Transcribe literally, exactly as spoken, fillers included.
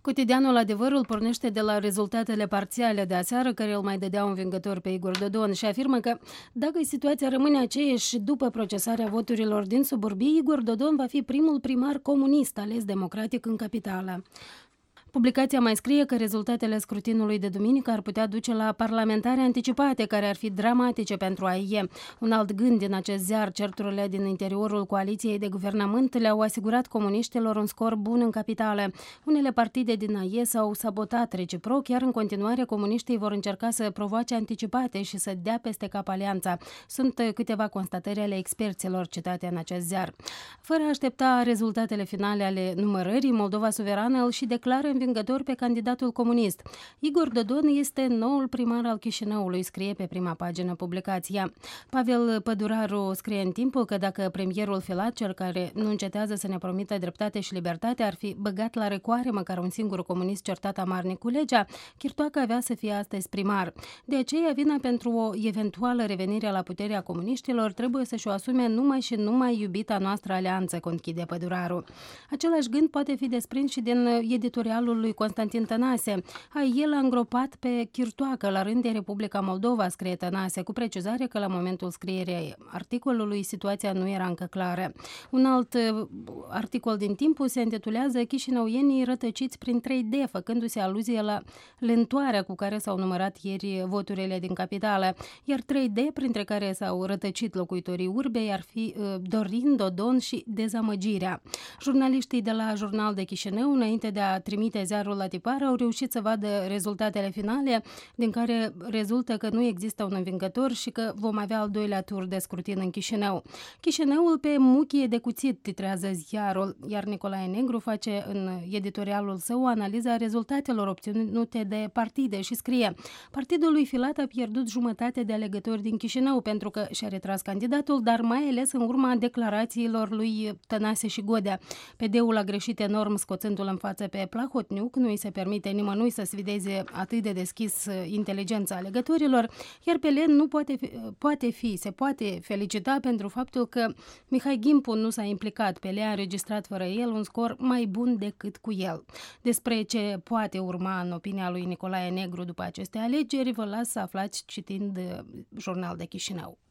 Cotidianul Adevărul pornește de la rezultatele parțiale de aseară, care îl mai dădea învingător pe Igor Dodon, și afirmă că dacă situația rămâne aceeași după procesarea voturilor din suburbii, Igor Dodon va fi primul primar comunist ales democratic în capitală. Publicația mai scrie că rezultatele scrutinului de duminică ar putea duce la parlamentare anticipate, care ar fi dramatice pentru A I E. Un alt gând din acest ziar: certurile din interiorul coaliției de guvernământ le-au asigurat comuniștilor un scor bun în capitală. Unele partide din A I E s-au sabotat reciproc, iar în continuare comuniștii vor încerca să provoace anticipate și să dea peste cap alianța. Sunt câteva constatări ale experților citate în acest ziar. Fără a aștepta rezultatele finale ale numărării, Moldova Suverană îl și declară învingător pe candidatul comunist. Igor Dodon este noul primar al Chișinăului, scrie pe prima pagină publicația. Pavel Păduraru scrie în Timpul că dacă premierul Filat, cel care nu încetează să ne promită dreptate și libertate, ar fi băgat la răcoare măcar un singur comunist certat amarnic cu legea, Chirtoacă avea să fie astăzi primar. De aceea, vina pentru o eventuală revenire la puterea comuniștilor trebuie să-și o asume numai și numai iubita noastră alianță, conchide Păduraru. Același gând poate fi desprins și din editorialul lui Constantin Tănase. El a îngropat pe Chirtoacă la rând de Republica Moldova, scrie Tănase, cu precizare că la momentul scrierii articolului situația nu era încă clară. Un alt articol din Timpul se intitulează Chișinăuienii rătăciți prin trei D, făcându-se aluzie la lentoarea cu care s-au numărat ieri voturile din capitală, iar trei D, printre care s-au rătăcit locuitorii urbei, ar fi Dorin, Dodon și dezamăgirea. Jurnaliștii de la Jurnal de Chișinău, înainte de a trimite ziarul la tipar, au reușit să vadă rezultatele finale, din care rezultă că nu există un învingător și că vom avea al doilea tur de scrutin în Chișinău. Chișinăul pe muchie de cuțit, titrează ziarul, iar Nicolae Negru face în editorialul său o analiză a rezultatelor obținute de partide și scrie: Partidul lui Filat a pierdut jumătate de alegători din Chișinău pentru că și-a retras candidatul, dar mai ales în urma declarațiilor lui Tănase și Godea. P D-ul a greșit enorm scoțându-l în față pe Plahotniuc, nu îi se permite nimănui să sfideze atât de deschis inteligența alegătorilor, iar pe Len nu poate fi, poate fi, se poate felicita pentru faptul că Mihai Gimpu nu s-a implicat. Pe Lea a înregistrat fără el un scor mai bun decât cu el. Despre ce poate urma în opinia lui Nicolae Negru după aceste alegeri, vă las să aflați citind Jurnal de Chișinău.